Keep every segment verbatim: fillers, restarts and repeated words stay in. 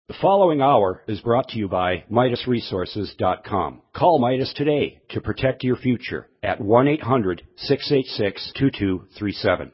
The following hour is brought to you by Midas Resources dot com. Call Midas today to protect your future at one eight hundred, six eight six, two two three seven.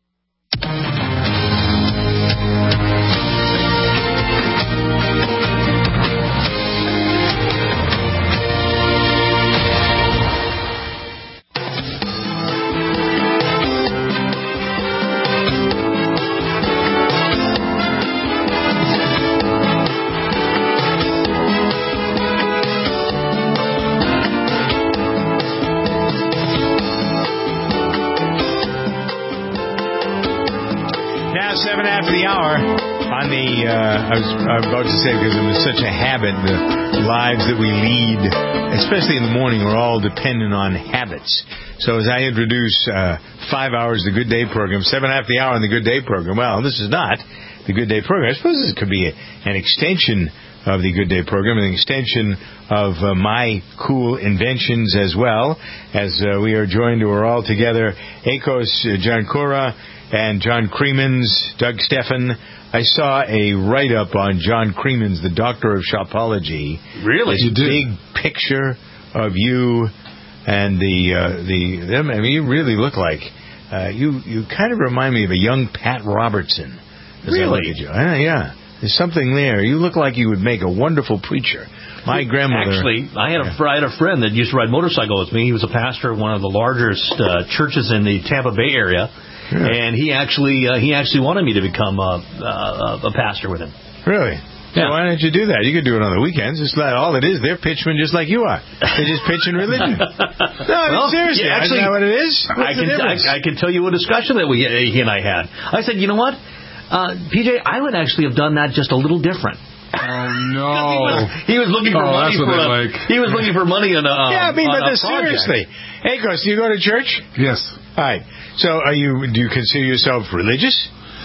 Seven after the hour on the, uh, I was about to say, because it was such a habit, the lives that we lead, especially in the morning, are all dependent on habits. So as I introduce uh, five hours of the Good Day program, seven after the hour on the Good Day program, well, this is not the Good Day program. I suppose this could be a, an extension of the Good Day program, an extension of uh, my cool inventions as well, as uh, we are joined, we're all together, Akos uh, Jankura, and John Creemans, Doug Steffen. I saw a write-up on John Creemans, the doctor of shopology. Really? This you did? Big picture of you and the uh, the them. I mean, you really look like uh, you. You kind of remind me of a young Pat Robertson. As really? I look at you. Uh, yeah. There's something there. You look like you would make a wonderful preacher. My grandmother... Actually, I had, a, I had a friend that used to ride motorcycle with me. He was a pastor of one of the largest uh, churches in the Tampa Bay area. Yeah. And he actually uh, he actually wanted me to become a, uh, a pastor with him. Really? Yeah. Well, why don't you do that? You could do it on the weekends. It's like, all it is, they're pitchmen just like you are. They're just pitching religion. No, well, seriously, yeah, actually, isn't that what it is? I can, I, I can tell you a discussion that we he and I had. I said, you know what, uh, P J, I would actually have done that just a little different. Oh no! he, was, he was looking for oh, money for a, like. he was looking for money on a um, yeah. I mean, but on a seriously, hey, Gus, do you go to church? Yes. All right. So, are you? Do you consider yourself religious?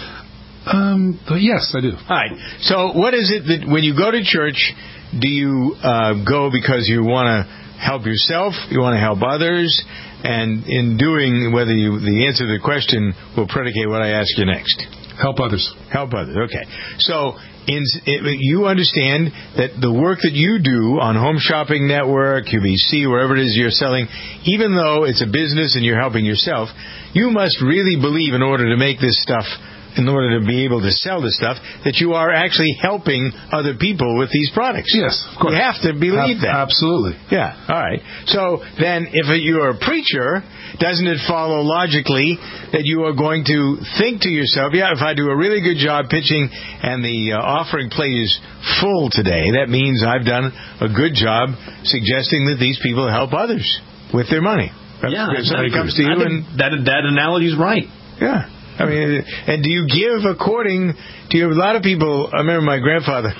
Um. Yes, I do. All right. So, what is it that when you go to church, do you uh, go because you want to help yourself, you want to help others, and in doing, whether you the answer to the question will predicate what I ask you next. Help others. Help others. Okay. So, in, it, you understand that the work that you do on Home Shopping Network, Q B C, wherever it is you're selling, even though it's a business and you're helping yourself, you must really believe in order to make this stuff, in order to be able to sell this stuff, that you are actually helping other people with these products. Yes, of course. You have to believe Ab- that. Absolutely. Yeah, all right. So then if you're a preacher, doesn't it follow logically that you are going to think to yourself, yeah, if I do a really good job pitching and the uh, offering plate is full today, that means I've done a good job suggesting that these people help others with their money. Yeah, if somebody comes to you and... That, that analogy is right. Yeah. I mean, and do you give according to your, a lot of people, I remember my grandfather,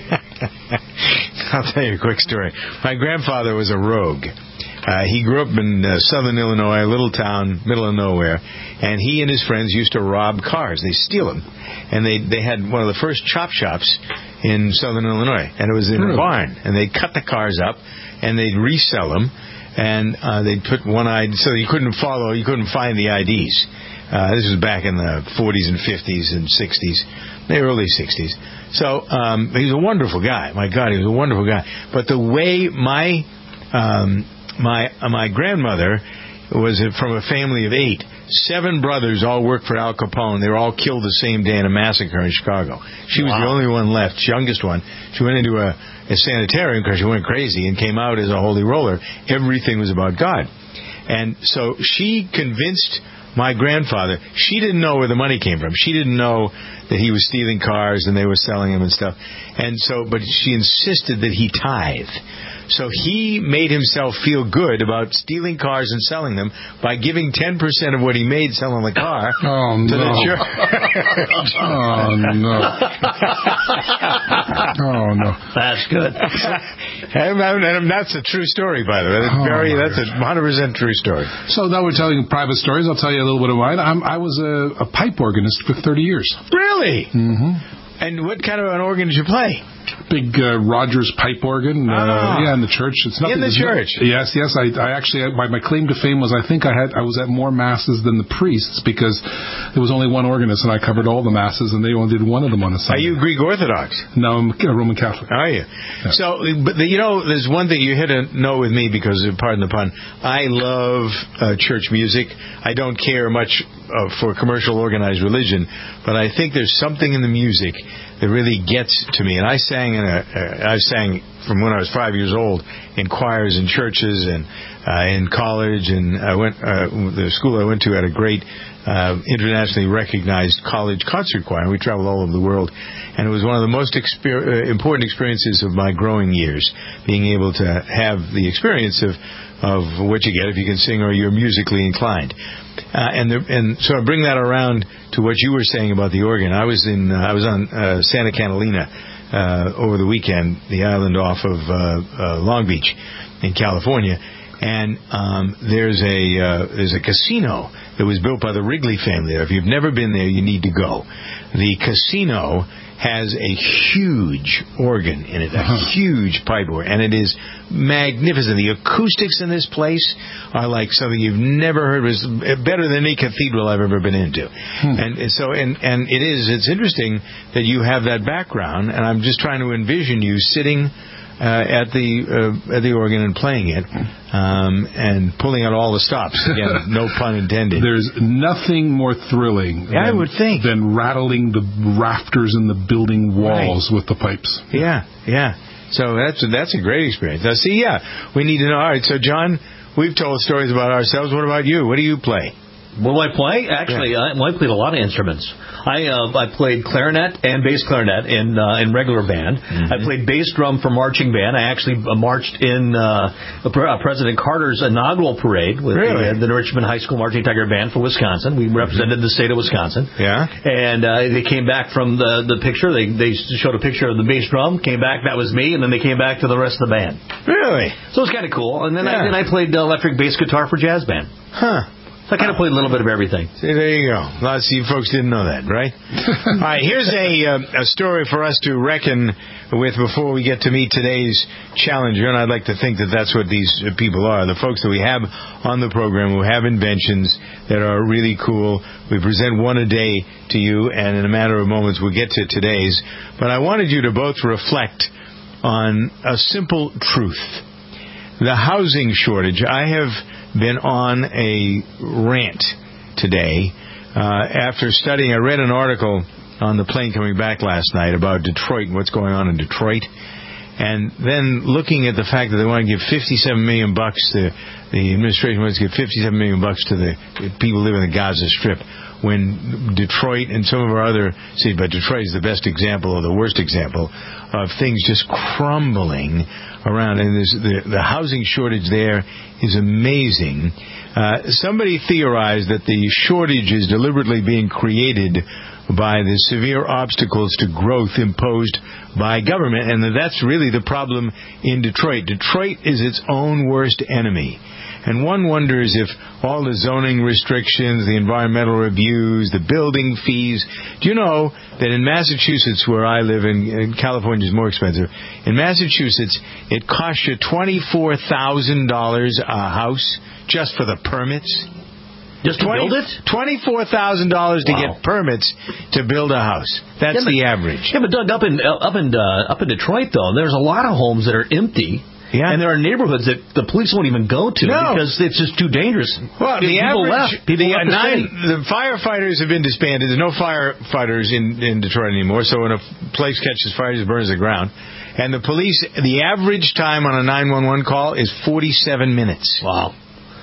I'll tell you a quick story. My grandfather was a rogue. Uh, he grew up in uh, southern Illinois, a little town, middle of nowhere, and he and his friends used to rob cars. They steal them. And they, they had one of the first chop shops in southern Illinois, and it was in a barn. And they'd cut the cars up, and they'd resell them, and uh, they'd put one I D, so you couldn't follow, you couldn't find the I Ds. Uh, this was back in the forties and fifties and sixties, the early sixties. So um, he was a wonderful guy. My God, he was a wonderful guy. But the way my um, my uh, my grandmother was from a family of eight, seven brothers all worked for Al Capone. They were all killed the same day in a massacre in Chicago. She was wow. the only one left, youngest one. She went into a, a sanitarium because she went crazy and came out as a holy roller. Everything was about God. And so she convinced my grandfather, she didn't know where the money came from. She didn't know that he was stealing cars and they were selling them and stuff. And so, but she insisted that he tithe. So he made himself feel good about stealing cars and selling them by giving ten percent of what he made selling the car oh, to no. the church. oh, no. oh, no. That's good. and, and that's a true story, by the way. That's, oh, very, that's a one hundred percent true story. So now we're telling private stories. I'll tell you a little bit of mine. I'm, I was a, a pipe organist for thirty years. Really? Mm-hmm. And what kind of an organ did you play? big uh, Rogers pipe organ. Uh, Ah. Yeah, in the church. It's nothing. In the there's no- church? yes, yes. I, I actually, my, my claim to fame was I think I had I was at more masses than the priests because there was only one organist and I covered all the masses and they only did one of them on a Are Sunday. you Greek Orthodox? No, I'm a Roman Catholic. Are you? So, but the, you know, there's one thing you hit a note with me because, pardon the pun, I love uh, church music. I don't care much uh, for commercial organized religion, but I think there's something in the music that really gets to me. And I sang in a, uh, I sang from when I was five years old in choirs in churches and uh, in college, and I went uh, the school I went to had a great uh, internationally recognized college concert choir. We traveled all over the world, and it was one of the most exper- uh, important experiences of my growing years, being able to have the experience of of what you get if you can sing or you're musically inclined. Uh, and the, and so I bring that around to what you were saying about the organ. I was in uh, I was on uh, Santa Catalina uh, over the weekend, the island off of uh, uh, Long Beach in California, and um, there's a uh, there's a casino that was built by the Wrigley family there. If you've never been there, you need to go. The casino has a huge organ in it, a uh-huh. huge pipe organ, and it is magnificent. The acoustics in this place are like something you've never heard. It was better than any cathedral I've ever been into. Hmm. And so, and, and it is, it's interesting that you have that background, and I'm just trying to envision you sitting Uh, at the uh, at the organ and playing it, um, and pulling out all the stops. Again, no pun intended. There's nothing more thrilling yeah, than, I would think. than rattling the rafters in the building walls right. with the pipes. Yeah, yeah. So that's that's a great experience. Now, see, yeah, we need to know. All right, so John, we've told stories about ourselves. What about you? What do you play? What do I play? Actually, yeah. I, well, I played a lot of instruments. I uh, I played clarinet and bass clarinet in uh, in regular band. Mm-hmm. I played bass drum for marching band. I actually uh, marched in uh, President Carter's inaugural parade with really? the, uh, the Richmond High School Marching Tiger Band for Wisconsin. We represented mm-hmm. the state of Wisconsin. Yeah. And uh, they came back from the, the picture. They they showed a picture of the bass drum, came back, that was me, and then they came back to the rest of the band. Really? So it was kind of cool. And then, yeah. I, then I played uh, electric bass guitar for jazz band. Huh. So I kind of played a little bit of everything. See, there you go. Lots of you folks didn't know that, right? All right, here's a uh, a story for us to reckon with before we get to meet today's challenger, and I'd like to think that that's what these people are, the folks that we have on the program who have inventions that are really cool. We present one a day to you, and in a matter of moments we'll get to today's. But I wanted you to both reflect on a simple truth. The housing shortage. I have been on a rant today uh, after studying. I read an article on the plane coming back last night about Detroit and what's going on in Detroit, and then looking at the fact that they want to give fifty-seven million bucks to the administration wants to give fifty-seven million bucks to the people living in the Gaza Strip, when Detroit and some of our other cities, but Detroit is the best example or the worst example of things just crumbling around. And the, the housing shortage there is amazing. Uh, somebody theorized that the shortage is deliberately being created by the severe obstacles to growth imposed by government, and that that's really the problem in Detroit. Detroit is its own worst enemy. And one wonders if all the zoning restrictions, the environmental reviews, the building fees. Do you know that in Massachusetts, where I live, in, in California is more expensive, in Massachusetts, it costs you twenty-four thousand dollars a house just for the permits? Just to twenty, build it? twenty-four thousand dollars to wow. get permits to build a house. That's yeah, but, the average. Yeah, but Doug, up in, up in, uh, up in Detroit, though, there's a lot of homes that are empty. Yeah. And there are neighborhoods that the police won't even go to no. because it's just too dangerous. Well, the people average, left. People the, left the nine, city. the firefighters have been disbanded. There's no firefighters in, in Detroit anymore. So when a place catches fire, it just burns the ground. And the police, the average time on a nine one one call is forty-seven minutes. Wow.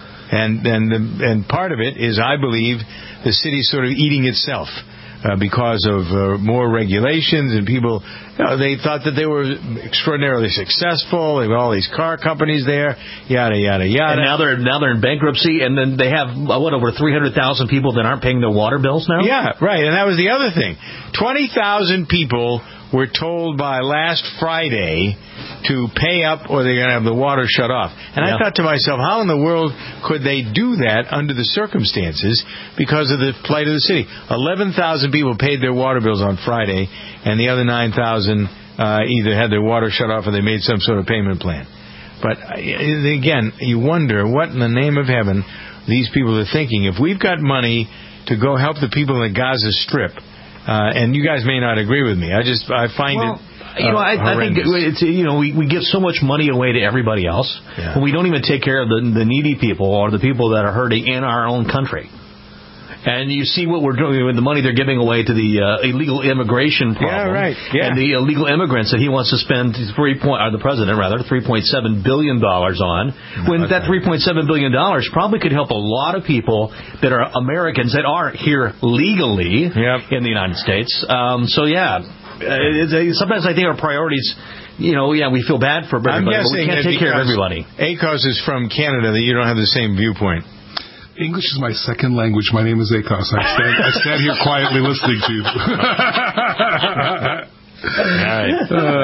And and the, and part of it is, I believe, the city's sort of eating itself. Uh, because of uh, more regulations and people, you know, they thought that they were extraordinarily successful. They got all these car companies there, yada yada yada. And now they're now they're in bankruptcy, and then they have what over three hundred thousand people that aren't paying their water bills now. Yeah, right. And that was the other thing. Twenty thousand people were told by last Friday to pay up or they're going to have the water shut off. And yeah. I thought to myself, how in the world could they do that under the circumstances because of the plight of the city? eleven thousand people paid their water bills on Friday, and the other nine thousand uh, either had their water shut off or they made some sort of payment plan. But, uh, again, you wonder what in the name of heaven these people are thinking. If we've got money to go help the people in the Gaza Strip, uh, and you guys may not agree with me, I just I find well, it... You know, I, I think it's, you know, we, we give so much money away to everybody else, yeah. and we don't even take care of the, the needy people or the people that are hurting in our own country. And you see what we're doing with the money they're giving away to the uh, illegal immigration problem, yeah, right. yeah. and the illegal immigrants that he wants to spend three point, or the president rather, three point seven billion dollars on. No, when that three point seven billion dollars probably could help a lot of people that are Americans that aren't here legally yep. in the United States. Um, so yeah. Uh, sometimes I think our priorities, you know, yeah, we feel bad for everybody, I'm but guessing we can't take care of everybody. A C O S is from Canada, that you don't have the same viewpoint. English is my second language. My name is A C O S. I stand, I stand here quietly listening to you. All right.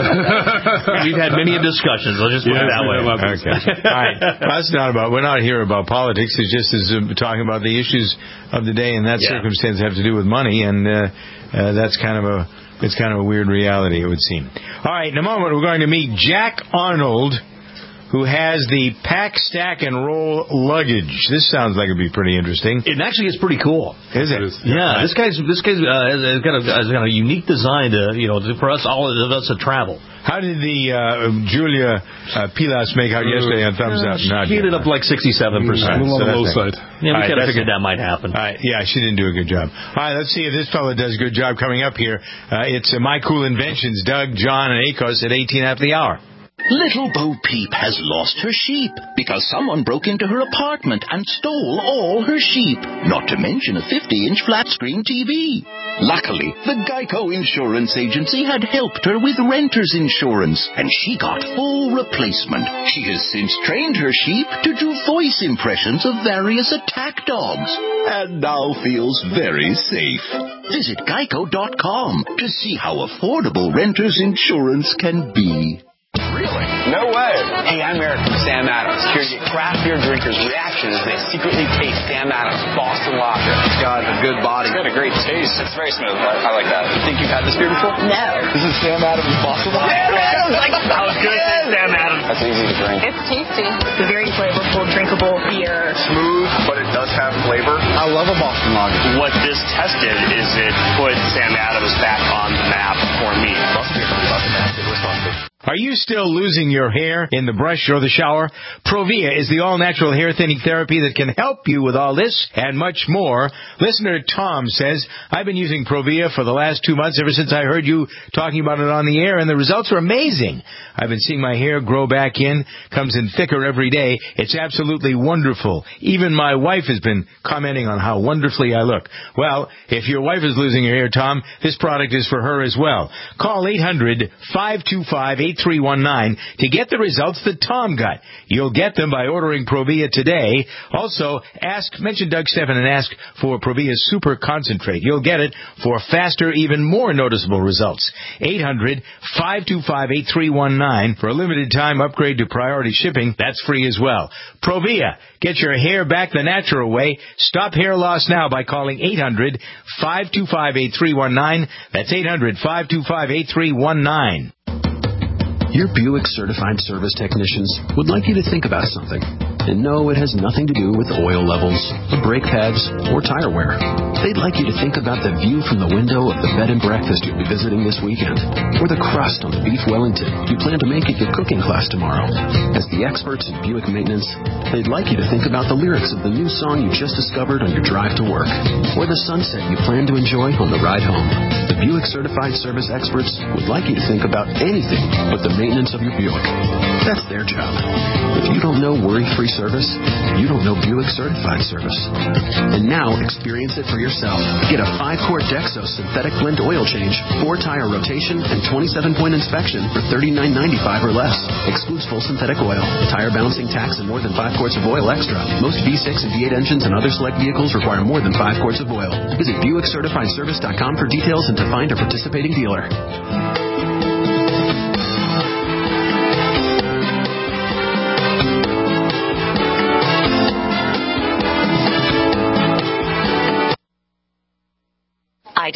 Uh, We've had many discussions. Let's just put yeah, it that way. Okay. All right. Well, that's not about. We're not here about politics. It's just as uh, talking about the issues of the day, and that yeah. circumstance have to do with money, and uh, uh, that's kind of a it's kind of a weird reality, it would seem. All right. In a moment, we're going to meet Jack Arnold, who has the pack, stack, and roll luggage. This sounds like it'd be pretty interesting. It actually is pretty cool. Is it? Yeah, this guy's this guy's uh, has got a has got a unique design to you know for us all of us to travel. How did the uh, Julia uh, Pilas make out yesterday on Thumbs uh, Up? She Not ended up like sixty-seven percent. A little on the low side. Yeah, we right, kind of figured that might happen. All right, yeah, she didn't do a good job. All right, let's see if this fella does a good job coming up here. Uh, it's uh, My Cool Inventions, Doug, John, and A C O S at eighteen after the hour. Little Bo Peep has lost her sheep because someone broke into her apartment and stole all her sheep, not to mention a fifty-inch flat-screen T V. Luckily, the Geico Insurance Agency had helped her with renter's insurance, and she got full replacement. She has since trained her sheep to do voice impressions of various attack dogs, and now feels very safe. Visit geico dot com to see how affordable renter's insurance can be. Really? No way. Hey, I'm Eric from Sam Adams, here to get craft beer drinkers' reaction as they secretly taste Sam Adams Boston Lager. It's got a good body. It's got a great taste. It's very smooth. I, I like that. You think you've had this beer before? No. This is Sam Adams Boston Lager. Sam Adams! Like, that was good. Yes. Sam Adams. That's easy to drink. It's tasty. It's a very flavorful, drinkable beer. Smooth, but it does have flavor. I love a Boston Lager. What this tested is it put Sam Adams back on the map for me. Boston beer. Boston map. It was fun. Are you still losing your hair in the brush or the shower? Provia is the all-natural hair thinning therapy that can help you with all this and much more. Listener Tom says, I've been using Provia for the last two months ever since I heard you talking about it on the air, and the results are amazing. I've been seeing my hair grow back in, comes in thicker every day. It's absolutely wonderful. Even my wife has been commenting on how wonderfully I look. Well, if your wife is losing her hair, Tom, this product is for her as well. Call eight hundred, five two five, eight three one nine to get the results that Tom got. You'll get them by ordering Provia today. Also, ask, mention Doug Stephan and ask for Provia Super Concentrate. You'll get it for faster, even more noticeable results. eight hundred, five two five, eight three one nine. For a limited time upgrade to priority shipping, that's free as well. Provia, get your hair back the natural way. Stop hair loss now by calling eight hundred, five two five, eight three one nine. That's eight hundred, five two five, eight three one nine. Your Buick certified service technicians would like you to think about something. And no, it has nothing to do with oil levels, or brake pads, or tire wear. They'd like you to think about the view from the window of the bed and breakfast you'll be visiting this weekend, or the crust on the beef Wellington you plan to make at your cooking class tomorrow. As the experts in Buick maintenance, they'd like you to think about the lyrics of the new song you just discovered on your drive to work, or the sunset you plan to enjoy on the ride home. The Buick certified service experts would like you to think about anything but the maintenance of your Buick. That's their job. If you don't know worry-free service, you don't know Buick certified service. And now, experience it for yourself. Get a five-quart Dexos synthetic blend oil change, four-tire rotation, and twenty-seven point inspection for thirty-nine ninety-five or less. Excludes full synthetic oil, tire balancing tax, and more than five quarts of oil extra. Most V six and V eight engines and other select vehicles require more than five quarts of oil. Visit Buick Certified Service dot com for details and to find a participating dealer. I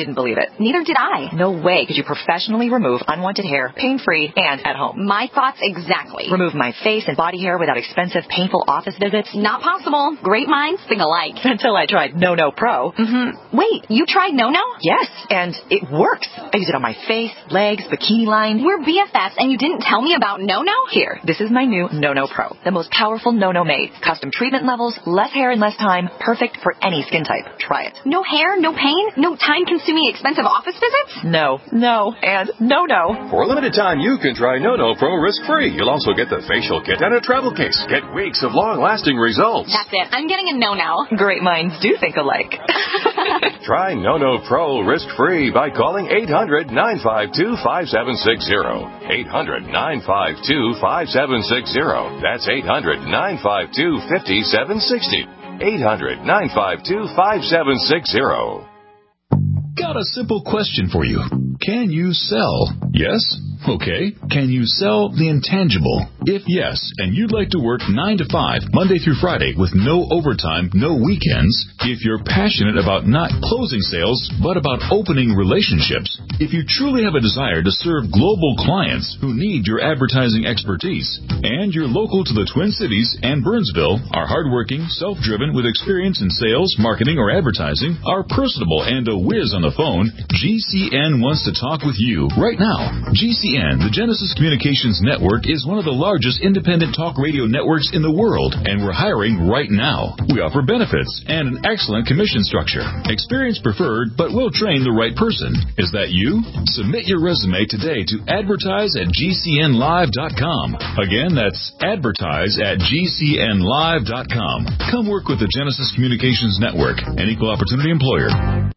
didn't believe it. Neither did I. No way could you professionally remove unwanted hair, pain-free, and at home. My thoughts exactly. Remove my face and body hair without expensive, painful office visits? Not possible. Great minds think alike. Until I tried No No Pro. Mm-hmm. Wait, you tried No No? Yes, and it works. I use it on my face, legs, bikini line. We're B F Fs, and you didn't tell me about No No? Here, this is my new No No Pro. The most powerful No No made. Custom treatment levels, less hair in less time, perfect for any skin type. Try it. No hair, no pain, no time-consuming expensive office visits? No, no, and no no. For a limited time, you can try No No Pro risk-free. You'll also get the facial kit and a travel case. Get weeks of long-lasting results. That's it. I'm getting a No No. Great minds do think alike. Try No No Pro risk-free by calling eight hundred, nine five two, five seven six zero. eight hundred, nine five two, five seven six zero. That's eight hundred, nine five two, five seven six zero. eight hundred, nine five two, five seven six zero. Got a simple question for you. Can you sell? Yes? Okay. Can you sell the intangible? If yes, and you'd like to work nine to five, Monday through Friday, with no overtime, no weekends, if you're passionate about not closing sales, but about opening relationships, if you truly have a desire to serve global clients who need your advertising expertise, and you're local to the Twin Cities and Burnsville, are hardworking, self-driven, with experience in sales, marketing, or advertising, are personable and a whiz on the phone, G C N wants to talk with you right now. G C N, the Genesis Communications Network, is one of the largest independent talk radio networks in the world, and we're hiring right now. We offer benefits and an excellent commission structure. Experience preferred, but we'll train the right person. Is that you? Submit your resume today to advertise at G C N live dot com. Again, that's advertise at G C N live dot com. Come work with the Genesis Communications Network, an equal opportunity employer.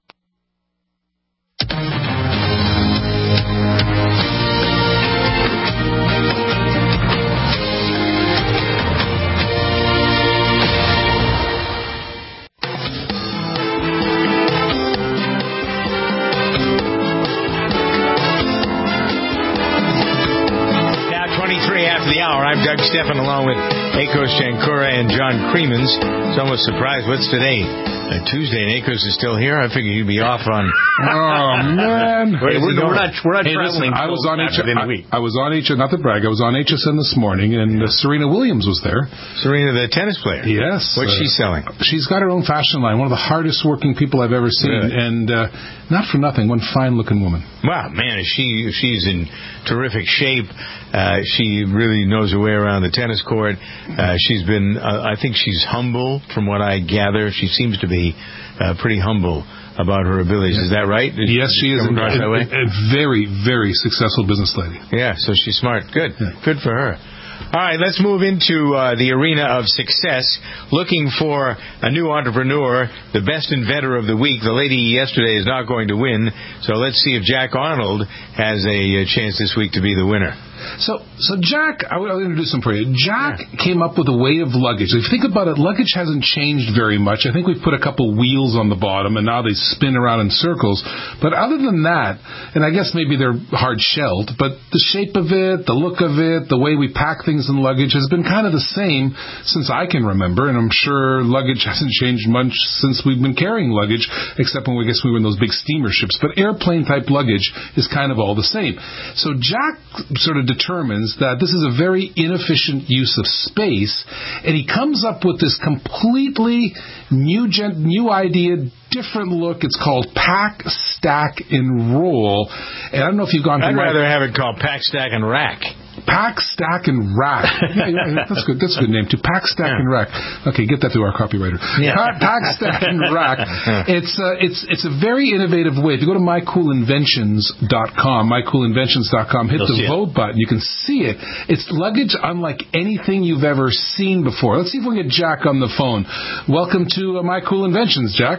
I'm Doug Steffen, along with Akos Chankura and John Creemans. It's almost surprised. What's today? Uh, Tuesday, and Akos is still here. I figured you'd be off on. Oh man! Hey, we're, we're not we're not hey, traveling. Listen, I was on H- I, I was on H. Not to brag, I was on H S N this morning, and uh, Serena Williams was there. Serena, the tennis player. Yes. What's uh, she selling? She's got her own fashion line. One of the hardest working people I've ever seen, really? and uh, not for nothing, one fine looking woman. Wow, man, she she's in terrific shape. Uh, she really knows her way around the tennis court. Uh, she's been, uh, I think she's humble from what I gather. She seems to be uh, pretty humble about her abilities. Is that right? Yes, she is a, a, a very, very successful business lady. Yeah, so she's smart. Good. Yeah. Good for her. All right, let's move into uh, the arena of success. Looking for a new entrepreneur, the best inventor of the week. The lady yesterday is not going to win, so let's see if Jack Arnold has a, a chance this week to be the winner. So, so Jack, I will I'll introduce him for you. Jack yeah. came up with a way of luggage. If you think about it, luggage hasn't changed very much. I think we've put a couple wheels on the bottom, and now they spin around in circles. But other than that, and I guess maybe they're hard-shelled, but the shape of it, the look of it, the way we pack things in luggage has been kind of the same since I can remember, and I'm sure luggage hasn't changed much since we've been carrying luggage, except when we guess we were in those big steamer ships. But airplane-type luggage is kind of all the same. So Jack sort of determines that this is a very inefficient use of space, and he comes up with this completely new gen- new idea, different look. It's called Pack, Stack, and Roll. And I don't know if you've gone I'd to rather have it called Pack, Stack, and Rack. Pack, Stack, and Rack. Yeah, yeah, that's good. That's a good name too. Pack, Stack, yeah. and Rack. Okay, get that to our copywriter. Yeah. Pack, Stack, and Rack. It's uh, it's it's a very innovative way. If you go to my cool inventions dot com, my cool inventions dot com, hit You'll the vote it. button. You can see it. It's luggage unlike anything you've ever seen before. Let's see if we can get Jack on the phone. Welcome to uh, My Cool Inventions, Jack.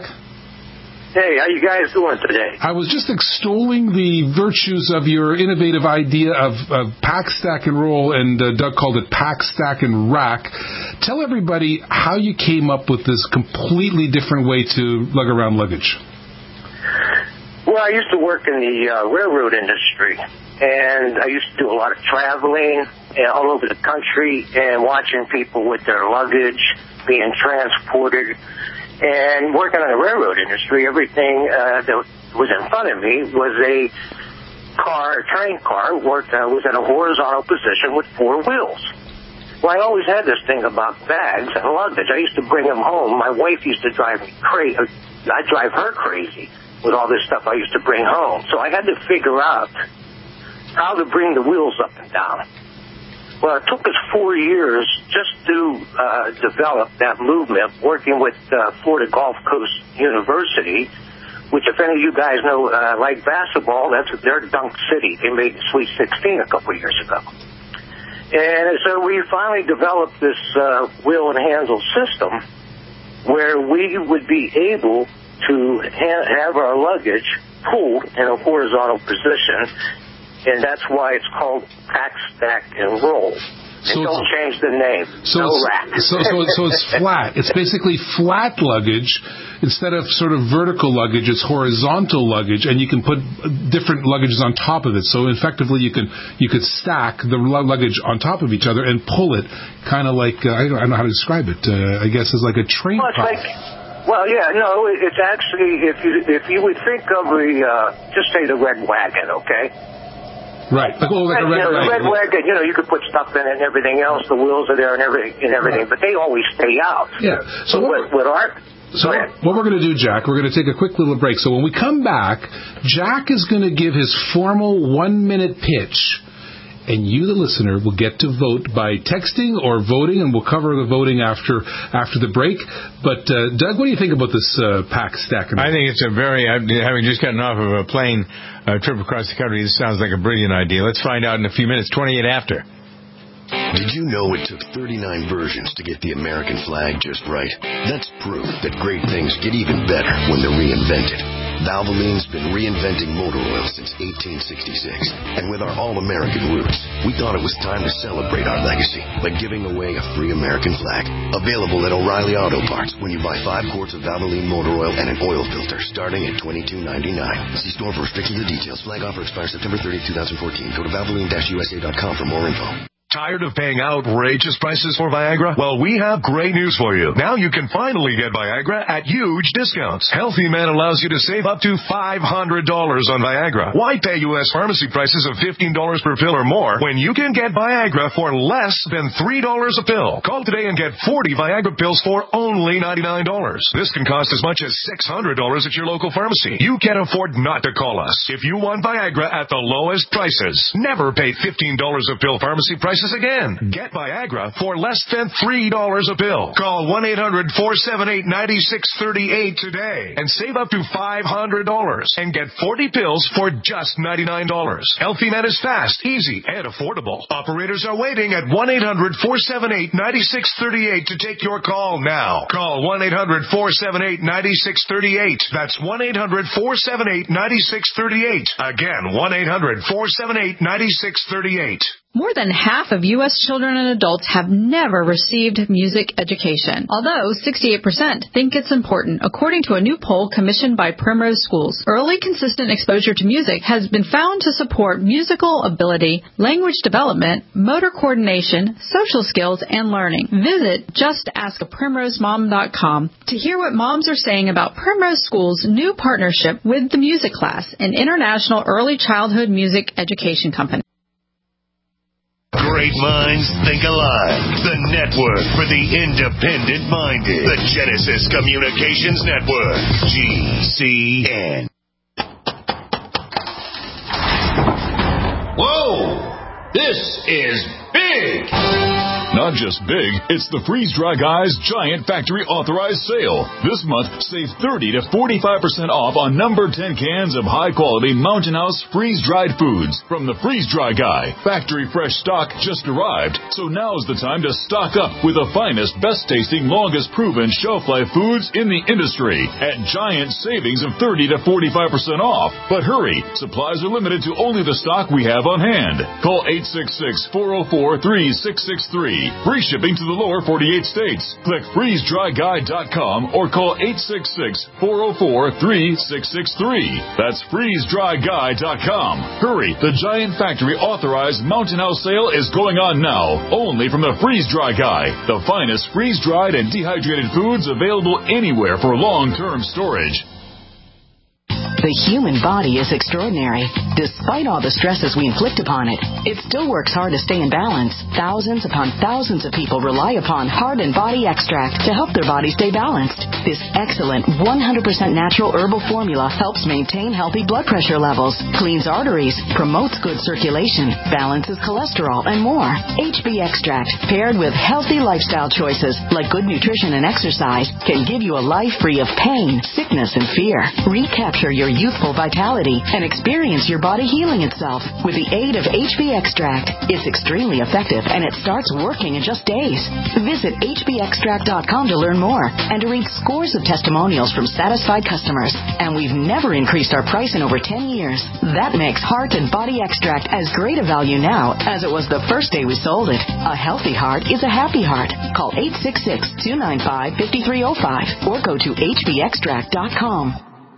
Hey, how you guys doing today? I was just extolling the virtues of your innovative idea of, of Pack, Stack, and Roll, and uh, Doug called it Pack, Stack, and Rack. Tell everybody how you came up with this completely different way to lug around luggage. Well, I used to work in the uh, railroad industry, and I used to do a lot of traveling uh, all over the country and watching people with their luggage being transported. And working on the railroad industry, everything uh, that was in front of me was a car, a train car, worked, uh, was in a horizontal position with four wheels. Well, I always had this thing about bags and luggage. I used to bring them home. My wife used to drive me crazy. I'd drive her crazy with all this stuff I used to bring home. So I had to figure out how to bring the wheels up and down. Well, it took us four years just to uh, develop that movement, working with uh, Florida Gulf Coast University, which, if any of you guys know, uh, like basketball, that's their Dunk City. They made the Sweet sixteen a couple of years ago. And so we finally developed this uh, wheel and handle system where we would be able to ha- have our luggage pulled in a horizontal position, and that's why it's called pack, stack, and roll. So and don't change the name. So no it's, rack. so, so, so it's flat. It's basically flat luggage. Instead of sort of vertical luggage, it's horizontal luggage, and you can put different luggages on top of it. So effectively, you can you could stack the luggage on top of each other and pull it, kind of like uh, I, don't, I don't know how to describe it. Uh, I guess it's like a train well, it's car. like, well, yeah, no, it- it's actually if you if you would think of a uh, just say the red wagon, okay. Right, like, oh, like a red, you know, the red wagon. wagon, you know, you could put stuff in it and everything else. The wheels are there and everything, and everything, but they always stay out. Yeah. So but what, with, with our, so what we're going to do, Jack, we're going to take a quick little break. So when we come back, Jack is going to give his formal one-minute pitch, and you, the listener, will get to vote by texting or voting, and we'll cover the voting after after the break. But, uh, Doug, what do you think about this uh, pack stack? I think it's a very, having just gotten off of a plane uh, trip across the country, this sounds like a brilliant idea. Let's find out in a few minutes, twenty-eight after. Did you know it took thirty-nine versions to get the American flag just right? That's proof that great things get even better when they're reinvented. Valvoline's been reinventing motor oil since eighteen sixty-six. And with our all-American roots, we thought it was time to celebrate our legacy by giving away a free American flag. Available at O'Reilly Auto Parts when you buy five quarts of Valvoline motor oil and an oil filter starting at twenty-two ninety-nine. See store for restrictions and details. Flag offer expires September thirtieth, twenty fourteen. Go to Valvoline U S A dot com for more info. Tired of paying outrageous prices for Viagra? Well, we have great news for you. Now you can finally get Viagra at huge discounts. Healthy Man allows you to save up to five hundred dollars on Viagra. Why pay U S pharmacy prices of fifteen dollars per pill or more when you can get Viagra for less than three dollars a pill? Call today and get forty Viagra pills for only ninety-nine dollars. This can cost as much as six hundred dollars at your local pharmacy. You can't afford not to call us. If you want Viagra at the lowest prices, never pay fifteen dollars a pill pharmacy prices again. Get Viagra for less than three dollars a pill. Call one eight hundred, four seven eight, nine six three eight today and save up to five hundred dollars and get forty pills for just ninety-nine dollars. Healthy Man is fast, easy, and affordable. Operators are waiting at one eight hundred, four seven eight, nine six three eight to take your call now. Call one eight hundred, four seven eight, nine six three eight. That's one eight hundred, four seven eight, nine six three eight. Again, one eight hundred, four seven eight, nine six three eight. More than half of U S children and adults have never received music education, although sixty-eight percent think it's important, according to a new poll commissioned by Primrose Schools. Early, consistent exposure to music has been found to support musical ability, language development, motor coordination, social skills, and learning. Visit just ask a primrose mom dot com to hear what moms are saying about Primrose Schools' new partnership with the Music Class, an international early childhood music education company. Great minds think alike. The network for the independent-minded. The Genesis Communications Network. G C N. Whoa! This is big! Not just big, it's the Freeze Dry Guy's Giant Factory Authorized Sale. This month, save thirty to forty-five percent off on number ten cans of high-quality Mountain House freeze-dried foods from the Freeze Dry Guy. Factory fresh stock just arrived, so now's the time to stock up with the finest, best-tasting, longest-proven shelf-life foods in the industry at giant savings of thirty to forty-five percent off. But hurry, supplies are limited to only the stock we have on hand. Call eight six six, four oh four, three six six three. Free shipping to the lower forty-eight states. Click freeze dry guy dot com or call eight six six, four oh four, three six six three. That's freeze dry guy dot com. Hurry, the Giant Factory authorized Mountain House sale is going on now, only from the Freeze Dry Guy, the finest freeze-dried and dehydrated foods available anywhere for long-term storage. The human body is extraordinary. Despite all the stresses we inflict upon it, it still works hard to stay in balance. Thousands upon thousands of people rely upon Heart and Body Extract to help their body stay balanced. This excellent one hundred percent natural herbal formula helps maintain healthy blood pressure levels, cleans arteries, promotes good circulation, balances cholesterol, and more. H B Extract, paired with healthy lifestyle choices like good nutrition and exercise, can give you a life free of pain, sickness, and fear. Recapture your youthful vitality and experience your body healing itself with the aid of H B Extract. It's extremely effective and it starts working in just days. Visit H B extract dot com to learn more and to read scores of testimonials from satisfied customers. And we've never increased our price in over ten years. That makes Heart and Body Extract as great a value now as it was the first day we sold it. A healthy heart is a happy heart. Call eight six six, two nine five, five three zero five or go to H B extract dot com.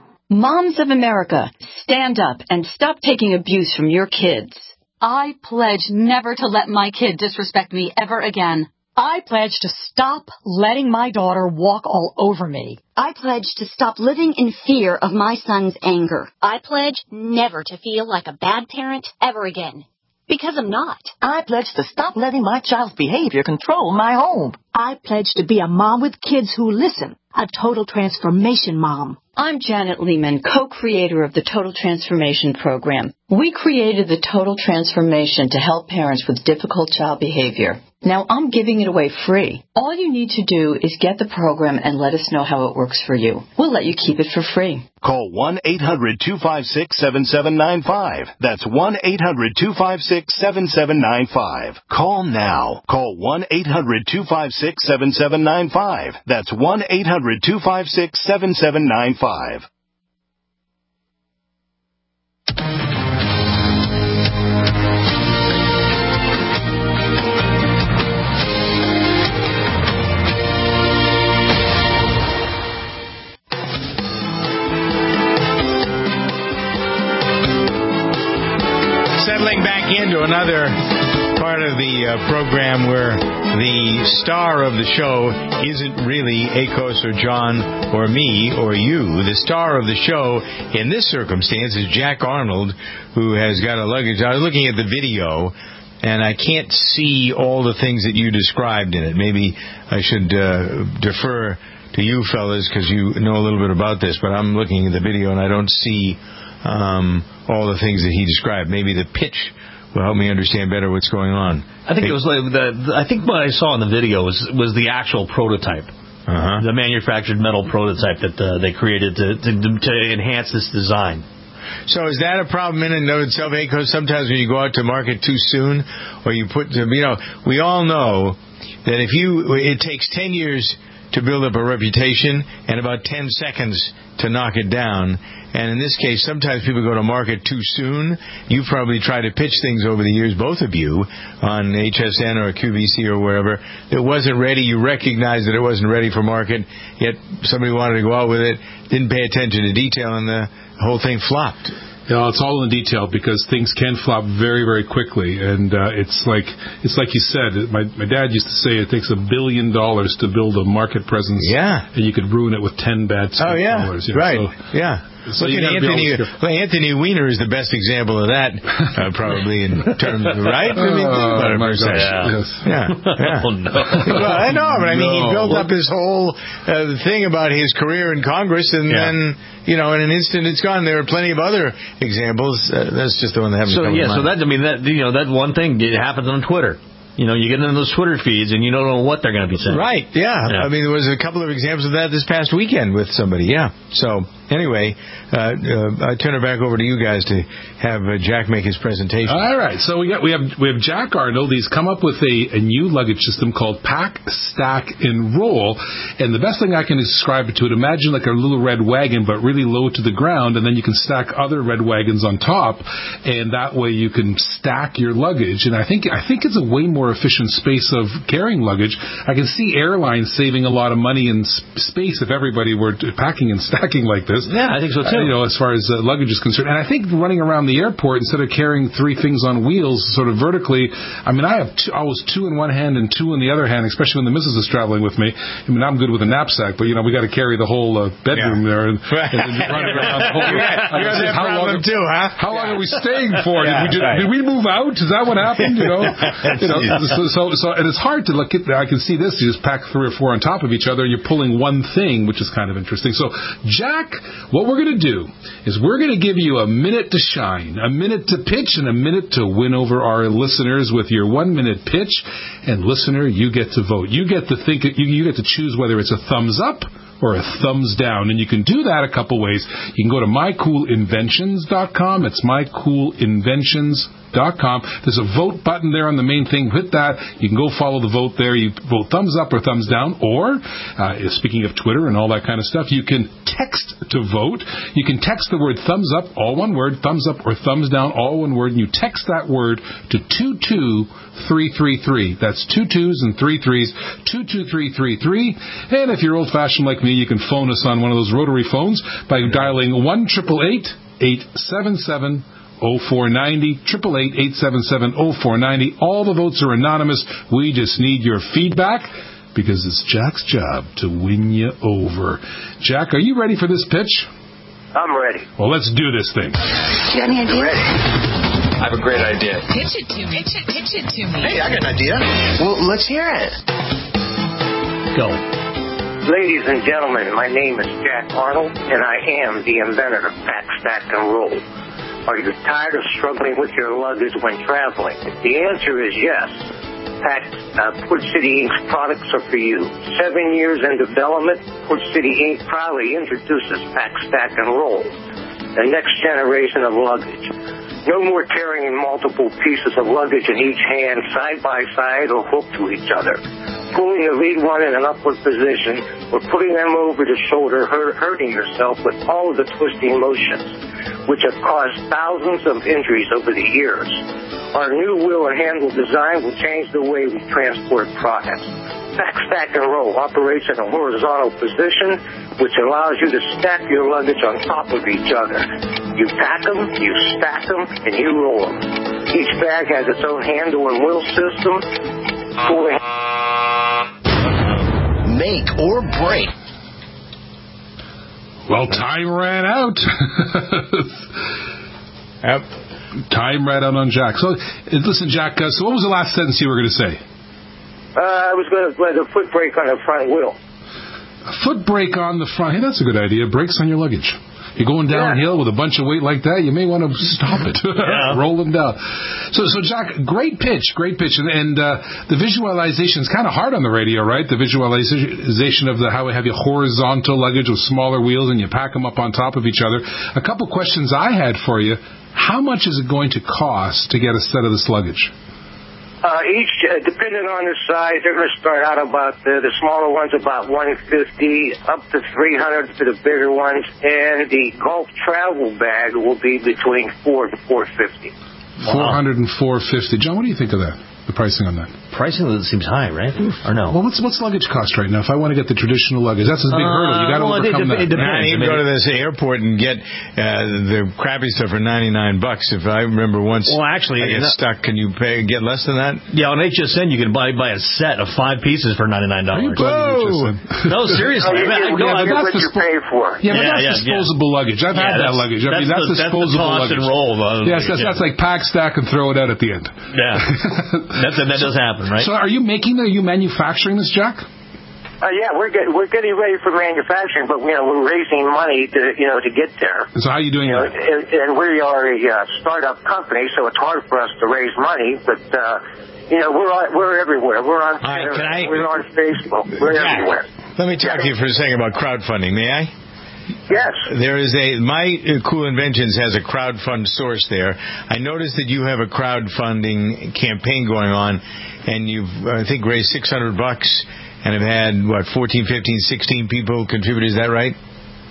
Moms of America, stand up and stop taking abuse from your kids. I pledge never to let my kid disrespect me ever again. I pledge to stop letting my daughter walk all over me. I pledge to stop living in fear of my son's anger. I pledge never to feel like a bad parent ever again. Because I'm not. I pledge to stop letting my child's behavior control my home. I pledge to be a mom with kids who listen, a total transformation mom. I'm Janet Lehman, co-creator of the Total Transformation Program. We created the Total Transformation to help parents with difficult child behavior. Now I'm giving it away free. All you need to do is get the program and let us know how it works for you. We'll let you keep it for free. Call one eight hundred, two five six, seven seven nine five. That's one eight hundred, two five six, seven seven nine five. Call now. Call one eight hundred, two five six, seven seven nine five. That's one eight hundred, two five six, seven seven nine five. Settling back into another part of the uh, program where the star of the show isn't really Akos or John or me or you. The star of the show in this circumstance is Jack Arnold, who has got a luggage. I was looking at the video, and I can't see all the things that you described in it. Maybe I should uh, defer to you fellas because you know a little bit about this, but I'm looking at the video and I don't see um, all the things that he described. Maybe the pitch will help me understand better what's going on. I think it was like the. I think what I saw in the video was was the actual prototype, uh-huh. the manufactured metal prototype that uh, they created to, to to enhance this design. So is that a problem in and of itself, Akos? Sometimes when you go out to market too soon, or you put, you know, we all know that if you, it takes ten years to build up a reputation and about ten seconds to knock it down. And in this case, sometimes people go to market too soon. You probably try to pitch things over the years, both of you, on H S N or Q V C or wherever, that wasn't ready. You recognized that it wasn't ready for market, yet somebody wanted to go out with it, didn't pay attention to detail, and the whole thing flopped. Yeah, it's all in the detail because things can flop very, very quickly, and uh, it's like it's like you said. My my dad used to say it takes a billion dollars to build a market presence. Yeah, and you could ruin it with ten bad oh yeah, dollars. You know? right, so, yeah. So Look at Anthony. Well, Anthony Weiner is the best example of that, uh, probably in terms of right. I mean, oh, my gosh, yeah. Yes. yeah, yeah. Oh no! Well, I know, but I mean, no. he built up his whole uh, thing about his career in Congress, and yeah. then, you know, in an instant, it's gone. There are plenty of other examples. Uh, that's just the one that haven't so, come yeah, to mind. So that I mean, that you know, that one thing it happens on Twitter. You know, you get into those Twitter feeds and you don't know what they're going to be saying. Right, yeah. yeah. I mean, there was a couple of examples of that this past weekend with somebody, yeah. So, Anyway, uh, uh, I turn it back over to you guys to have uh, Jack make his presentation. All right, so we got we have we have Jack Arnold. He's come up with a, a new luggage system called Pack, Stack, and Roll. And the best thing I can describe it to it, imagine like a little red wagon, but really low to the ground, and then you can stack other red wagons on top, and that way you can stack your luggage. And I think I think it's a way more efficient space of carrying luggage. I can see airlines saving a lot of money in space if everybody were packing and stacking like this. Yeah, I think so too. Uh, you know, as far as uh, luggage is concerned. And I think running around the airport instead of carrying three things on wheels sort of vertically, I mean, I have two, always two in one hand and two in the other hand, especially when the missus is traveling with me. I mean, I'm good with a knapsack, but, you know, we got to carry the whole uh, bedroom yeah. there and, and then run around the whole... You got that problem too, huh? How long are we staying for? Yeah, did, we, did, right. did we move out? Is that what happened? You know, you know so, so, so, and it's hard to look at, I can see this, you just pack three or four on top of each other, and you're pulling one thing, which is kind of interesting. So, Jack, what we're going to do is we're going to give you a minute to shine, a minute to pitch, and a minute to win over our listeners with your one-minute pitch. And listener, you get to vote. You get to think. You, you get to choose whether it's a thumbs up or a thumbs down. And you can do that a couple ways. You can go to my cool inventions dot com. It's my cool inventions dot com. There's a vote button there on the main thing. Hit that. You can go follow the vote there. You vote thumbs up or thumbs down. Or, uh, speaking of Twitter and all that kind of stuff, you can text to vote. You can text the word thumbs up, all one word, thumbs up or thumbs down, all one word, and you text that word to two two three three three. That's two twos and three threes, two two three three three. And if you're old-fashioned like me, you can phone us on one of those rotary phones by dialing one eight eight eight, eight seven seven, oh four nine zero, eight eight eight, eight seven seven, oh four nine zero. All the votes are anonymous. We just need your feedback because it's Jack's job to win you over. Jack, are you ready for this pitch? I'm ready. Well, let's do this thing. Do you have any ideas? Ready. I have a great idea. Pitch it to me. Pitch it, pitch it to me. Hey, I got an idea. Well, let's hear it. Go. Ladies and gentlemen, my name is Jack Arnold, and I am the inventor of Pack, Stack, and Roll. Are you tired of struggling with your luggage when traveling? The answer is yes. Pack, uh, Port City Incorporated's products are for you. Seven years in development, Port City Incorporated proudly introduces Pack, Stack, and Roll, the next generation of luggage. No more carrying multiple pieces of luggage in each hand side by side or hooked to each other. Pulling the lead one in an upward position or putting them over the shoulder, hurt, hurting yourself with all of the twisting motions, which have caused thousands of injuries over the years. Our new wheel and handle design will change the way we transport products. Pack, Stack, and Roll operates in a horizontal position, which allows you to stack your luggage on top of each other. You pack them, you stack them, and you roll them. Each bag has its own handle and wheel system. Pulling. Make or break. Well, time ran out. Yep. Time ran out on Jack. So, listen, Jack, uh, so what was the last sentence you were going to say? Uh, I was going to let a foot brake on the front wheel. A foot brake on the front. Hey, that's a good idea. Brakes on your luggage. You're going downhill yeah. with a bunch of weight like that, you may want to stop it. Yeah. Roll them down. So, so Jack, great pitch, great pitch. And, and uh, the visualization is kind of hard on the radio, right? The visualization of the how we have your horizontal luggage with smaller wheels and you pack them up on top of each other. A couple questions I had for you. How much is it going to cost to get a set of this luggage? Uh, each, uh, depending on the size, they're going to start out about, uh, the smaller ones about one hundred fifty dollars, up to three hundred dollars for the bigger ones, and the golf travel bag will be between four hundred dollars and four hundred fifty dollars. four hundred dollars and four hundred fifty dollars. John, what do you think of that? The pricing on that? Pricing seems high, right? Or no? Well, what's what's luggage cost right now? If I want to get the traditional luggage, that's a big uh, hurdle. You got to well, overcome it, that. It depends. You can go to this airport and get uh, the crappy stuff for ninety-nine bucks. If I remember once, well, actually, I get that, stuck. Can you pay get less than that? Yeah, on H S N you can buy buy a set of five pieces for ninety-nine dollars. Whoa! No, seriously. Oh, I mean, yeah, I, yeah, that's what you pay for. Yeah, but yeah, that's yeah, disposable yeah. luggage. I've yeah, had that luggage. I mean, that's, that's disposable the, that's luggage. The toss and roll. Yes, that's, yeah. that's like pack, stack, and throw it out at the end. Yeah, that's, that does happen, right? So, are you making? Are you manufacturing this, Jack? Uh, yeah, we're get, we're getting ready for manufacturing, but you know we're raising money to you know to get there. And so how are you doing you know, that? And, and we are a uh, startup company, so it's hard for us to raise money. But uh, you know we're on, we're everywhere. We're on All right, Twitter, can I, we're on Facebook. We're Jack, everywhere. Let me talk to you for a second about crowdfunding, may I? Yes. There is a, My uh, Cool Inventions has a crowdfund source there. I noticed that you have a crowdfunding campaign going on, and you've, I think, raised six hundred bucks and have had, what, fourteen, fifteen, sixteen people contribute. Is that right?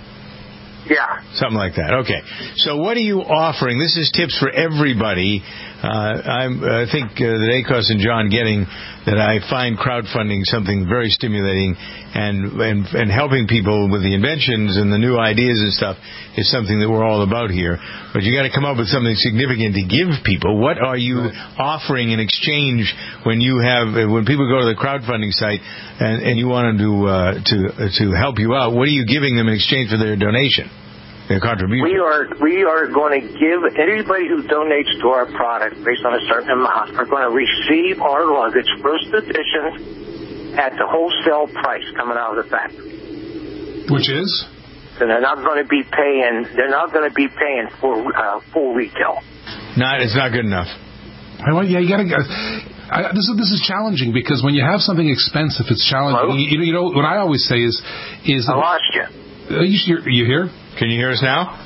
Yeah. Something like that. Okay. So what are you offering? This is tips for everybody. Uh, I'm, I think uh, that ACOS and John getting that I find crowdfunding something very stimulating, and, and and helping people with the inventions and the new ideas and stuff is something that we're all about here. But you got to come up with something significant to give people. What are you right. offering in exchange when you have when people go to the crowdfunding site and, and you want them to uh, to to help you out? What are you giving them in exchange for their donation? Their contribution. We are we are going to give anybody who donates to our product based on a certain amount are going to receive our luggage first edition at the wholesale price coming out of the factory. Which is? So they're not going to be paying. They're not going to be paying for uh, full retail. Not. It's not good enough. I want. Yeah, you got to. I, this is this is challenging because when you have something expensive, it's challenging. You, you know what I always say is is. I lost you. Uh, you, you here? Can you hear us now?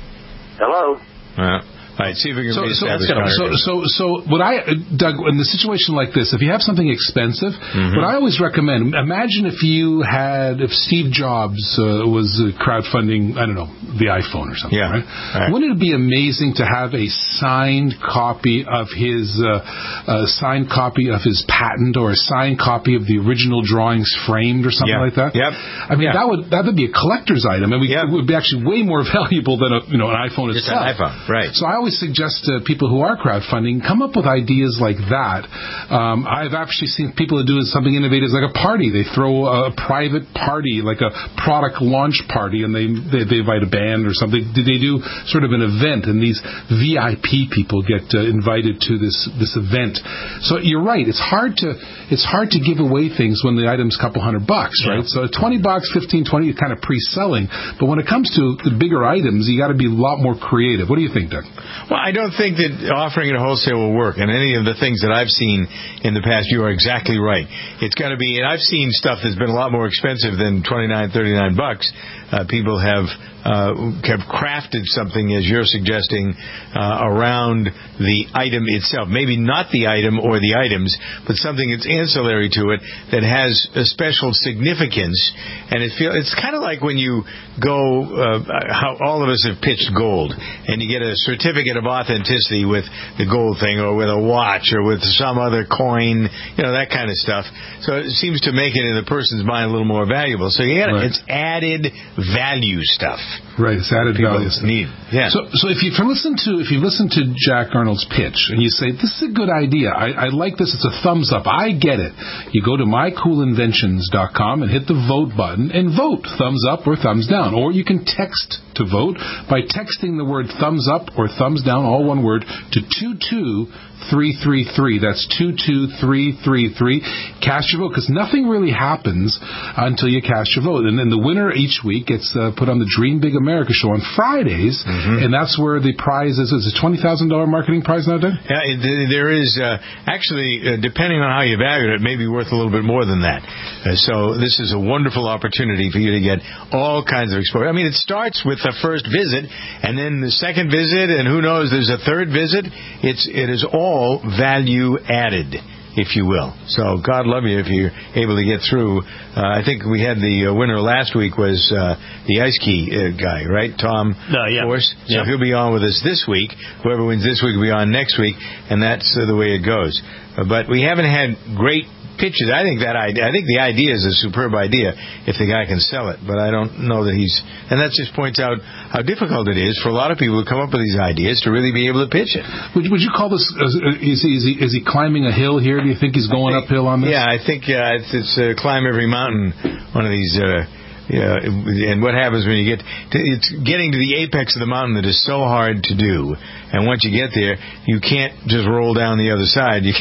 Hello? Uh, all right, see if we can so, reestablish so, so, so, so, what I, Doug, in a situation like this, if you have something expensive, mm-hmm. what I always recommend, imagine if you had, if Steve Jobs uh, was uh, crowdfunding, I don't know, the iPhone or something, yeah. right? right? Wouldn't it be amazing to have a signed copy of his, uh, a signed copy of his patent or a signed copy of the original drawings framed or something yeah. like that? Yep. I mean, yeah. that would that would be a collector's item, and we, yep. it would be actually way more valuable than a, you know, an iPhone Just itself. An iPhone, right. So I always suggest to people who are crowdfunding, come up with ideas like that. Um, I've actually seen people that do something innovative like a party. They throw a private party, like a product launch party, and they, they, they invite a band or something. They do sort of an event, and these V I P people get uh, invited to this, this event. So you're right. It's hard to it's hard to give away things when the item's a couple hundred bucks, right? Yeah. So twenty bucks, fifteen, twenty, you're kind of pre-selling. But when it comes to the bigger items, you got to be a lot more creative. What do you think, Doug? Well, I don't think that offering it wholesale will work. And any of the things that I've seen in the past, you are exactly right. It's got to be, and I've seen stuff that's been a lot more expensive than twenty-nine, thirty-nine bucks. Uh, people have uh, have crafted something, as you're suggesting, uh, around the item itself. Maybe not the item or the items, but something that's ancillary to it that has a special significance. And it feel it's kind of like when you go, uh, how all of us have pitched gold, and you get a certificate of authenticity with the gold thing, or with a watch, or with some other coin, you know, that kind of stuff. So it seems to make it in the person's mind a little more valuable. So you get right. It's added value stuff. Right, it's added value stuff. Need. Yeah. So, so if you listen to if you listen to Jack Arnold's pitch and you say this is a good idea, I, I like this, it's a thumbs up, I get it. You go to my cool inventions dot com and hit the vote button and vote thumbs up or thumbs down, or you can text to vote by texting the word thumbs up or thumbs down, all one word, to two two three three three. That's two two three three three. Cast your vote, because nothing really happens until you cast your vote. And then the winner each week gets uh, put on the Dream Big America show on Fridays, mm-hmm. and that's where the prize is. Is it a twenty thousand dollars marketing prize now, Dan? Yeah, it, there is, uh, actually, uh, depending on how you value it, it may be worth a little bit more than that. Uh, so this is a wonderful opportunity for you to get all kinds of exposure. I mean, it starts with the first visit, and then the second visit, and who knows, there's a third visit. It's It is all value added, if you will. So God love you if you're able to get through. Uh, I think we had the uh, winner last week was uh, the ice key uh, guy, right? Tom uh, yeah. Force. So yeah. he'll be on with us this week. Whoever wins this week will be on next week, and that's uh, the way it goes. Uh, but we haven't had great pitches. I think that idea, I think the idea is a superb idea if the guy can sell it, but I don't know that he's, and that just points out how difficult it is for a lot of people to come up with these ideas to really be able to pitch it. Would, would you call this, uh, is, he, is, he, is he climbing a hill here? Do you think he's going think, uphill on this? Yeah, I think uh, it's, it's uh, climb every mountain, one of these, uh, yeah, and what happens when you get to, it's getting to the apex of the mountain that is so hard to do, and once you get there, you can't just roll down the other side. You can't,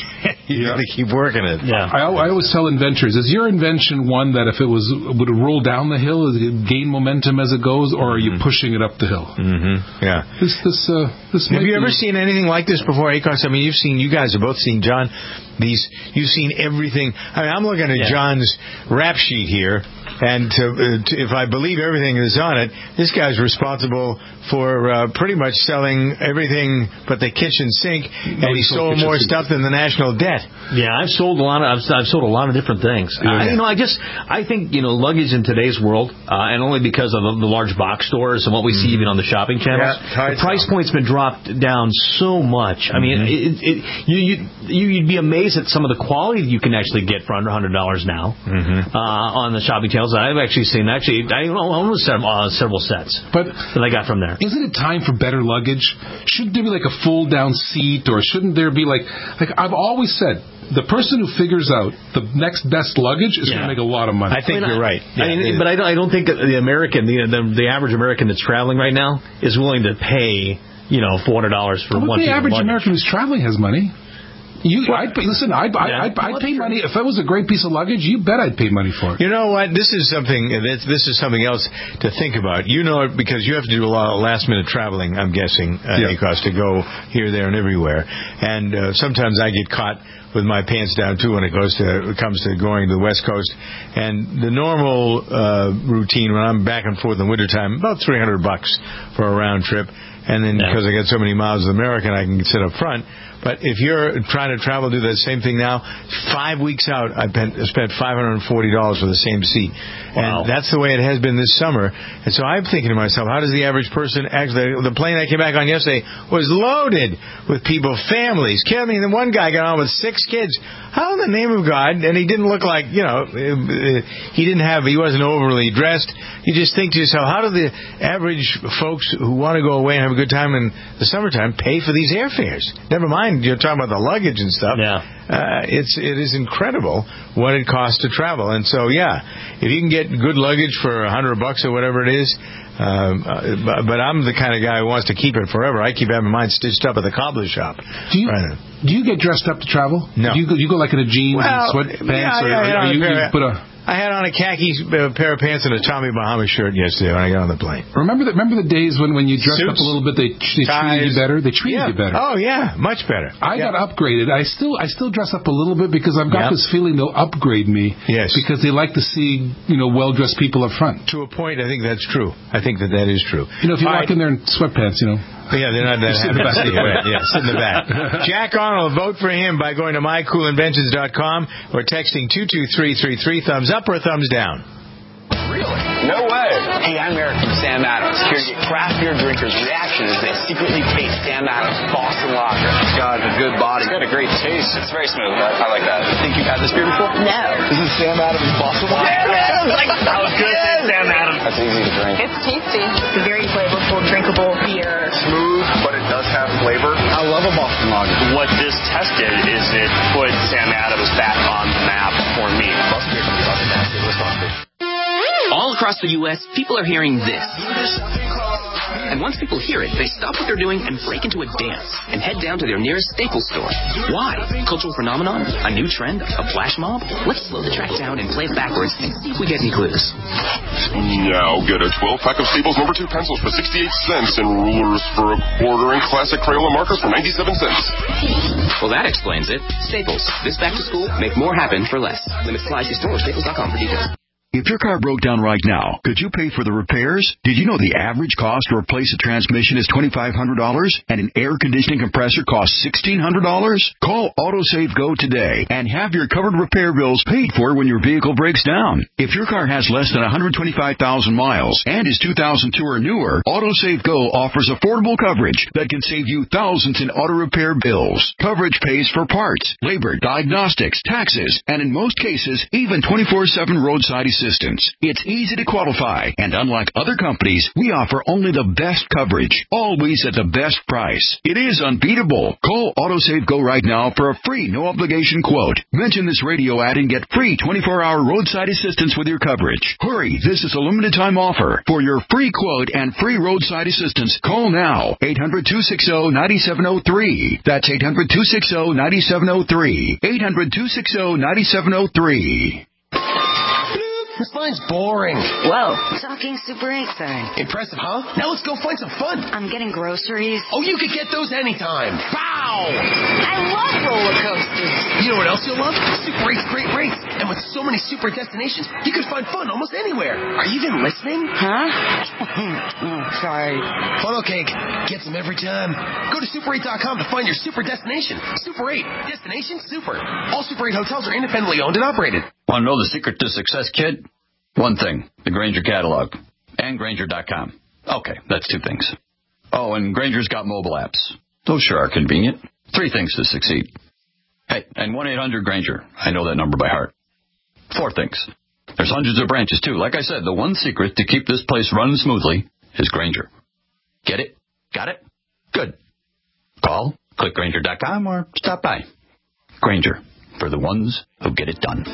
You got to keep working it. Yeah. I, I always tell inventors, is your invention one that if it was would it roll down the hill, does it gain momentum as it goes, or are you mm-hmm. pushing it up the hill? Mm-hmm. Yeah. This this uh, this. Have you be... ever seen anything like this before, Akos? I mean, you've seen. You guys have both seen John. These you've seen everything. I mean, I'm looking at yeah. John's rap sheet here. And to, uh, to, if I believe everything that's on it, this guy's responsible for uh, pretty much selling everything but the kitchen sink, and he sold more sink. stuff than the national debt. Yeah, I've sold a lot of I've, I've sold a lot of different things. Yeah. Uh, you know, I just I think you know luggage in today's world, uh, and only because of the large box stores and what we mm. see even on the shopping channels, yeah, the price down. point's been dropped down so much. I mean, mm-hmm. it, it, you you you'd be amazed at some of the quality you can actually get for under one hundred dollars now mm-hmm. uh, on the shopping channels. I've actually seen actually I own several, uh, several sets but that I got from there. Isn't it time for better luggage? Shouldn't there be like a fold down seat, or shouldn't there be like like I've always said, the person who figures out the next best luggage is yeah. going to make a lot of money. I think I mean, you're right. Yeah, I mean, but I don't, I don't think the American, the, the the average American that's traveling right now is willing to pay you know four hundred dollars for well, one piece of luggage. The average American who's traveling has money. You, well, I'd pay, listen, I'd, yeah. I'd, I'd pay money. If that was a great piece of luggage, you bet I'd pay money for it. You know what? This is something, this is something else to think about. You know it because you have to do a lot of last-minute traveling, I'm guessing, uh, yeah. because to go here, there, and everywhere. And uh, sometimes I get caught with my pants down, too, when it goes to it comes to going to the West Coast. And the normal uh, routine when I'm back and forth in wintertime, about three hundred bucks for a round trip. And then yeah. because I get so many miles of American, I can sit up front. But if you're trying to travel, do that same thing now, five weeks out, I spent five hundred forty dollars for the same seat. Wow. And that's the way it has been this summer. And so I'm thinking to myself, how does the average person actually, the plane I came back on yesterday was loaded with people, families. I mean, the one guy got on with six kids. How in the name of God? And he didn't look like, you know, he didn't have, he wasn't overly dressed. You just think to yourself, how do the average folks who want to go away and have a good time in the summertime pay for these airfares? Never mind, you're talking about the luggage and stuff. Yeah. Uh, it's it is incredible what it costs to travel. And so, yeah, if you can get good luggage for a hundred bucks or whatever it is, um, uh, but I'm the kind of guy who wants to keep it forever. I keep having mine stitched up at the cobbler shop. Do you, right. do you get dressed up to travel? No. Do you go, you go like in a jeans well, and sweatpants? Yeah, or, yeah, or, or you, you put a... I had on a khaki uh, pair of pants and a Tommy Bahama shirt yesterday when I got on the plane. Remember the remember the days when, when you dressed Suits, up a little bit, they, they treated you better? They treated yeah. you better. Oh, yeah, much better. I yeah. got upgraded. I still I still dress up a little bit because I've got yep. this feeling they'll upgrade me. Yes. Because they like to see, you know, well-dressed people up front. To a point, I think that's true. I think that that is true. You know, if you All walk right. in there in sweatpants, you know. Yeah, they're not that happy to see you. Yeah, sit in the back. Jack Arnold, vote for him by going to my cool inventions dot com or texting two two three three three, thumbs up or thumbs down. Really? No way. Hey, I'm Eric from Sam Adams, here to get craft beer drinkers' reaction as they secretly taste Sam Adams Boston Lager. It's got a good body. It's got a great taste. It's very smooth. I, I like that. You think you've had this beer before? No. This is Sam Adams Boston Lager. Yeah, like, that was good. Yes. Sam Adams. That's easy to drink. It's tasty. It's a very flavorful, drinkable beer. Smooth, but it does have flavor. I love a Boston Lager. What this test did is it put Sam Adams back on the map for me. Boston beer comes out the map. All across the U S, people are hearing this. And once people hear it, they stop what they're doing and break into a dance and head down to their nearest Staples store. Why? Cultural phenomenon? A new trend? A flash mob? Let's slow the track down and play it backwards and see if we get any clues. Now get a twelve pack of Staples number two pencils for sixty-eight cents and rulers for a quarter and classic Crayola markers for ninety-seven cents. Well, that explains it. Staples. This back to school, make more happen for less. Limit supplies to store staples dot com for details. If your car broke down right now, could you pay for the repairs? Did you know the average cost to replace a transmission is twenty-five hundred dollars and an air conditioning compressor costs sixteen hundred dollars? Call AutoSave Go today and have your covered repair bills paid for when your vehicle breaks down. If your car has less than one hundred twenty-five thousand miles and is two thousand two or newer, AutoSave Go offers affordable coverage that can save you thousands in auto repair bills. Coverage pays for parts, labor, diagnostics, taxes, and in most cases, even twenty-four seven roadside assistance. assistance. It's easy to qualify, and unlike other companies, we offer only the best coverage, always at the best price. It is unbeatable. Call AutoSave Go right now for a free, no-obligation quote. Mention this radio ad and get free twenty-four hour roadside assistance with your coverage. Hurry, this is a limited-time offer. For your free quote and free roadside assistance, call now. eight hundred, two six zero, nine seven zero three. That's eight hundred, two six zero, nine seven zero three. eight hundred, two six zero, nine seven zero three. This line's boring. Whoa, talking Super eight thing. Impressive, huh? Now let's go find some fun. I'm getting groceries. Oh, you could get those anytime. Pow! I love roller coasters. You know what else you'll love? Super eight's great rates. And with so many super destinations, you can find fun almost anywhere. Are you even listening? Huh? Oh, sorry. Funnel cake. Gets them every time. Go to super eight dot com to find your super destination. Super eight. Destination super. All Super eight hotels are independently owned and operated. Want to know the secret to success, kid? One thing, the Grainger catalog. And Grainger dot com. Okay, that's two things. Oh, and Grainger's got mobile apps. Those sure are convenient. Three things to succeed. Hey, and one eight hundred Grainger. I know that number by heart. Four things. There's hundreds of branches, too. Like I said, the one secret to keep this place running smoothly is Grainger. Get it? Got it? Good. Call, click Grainger dot com, or stop by. Grainger, for the ones who get it done.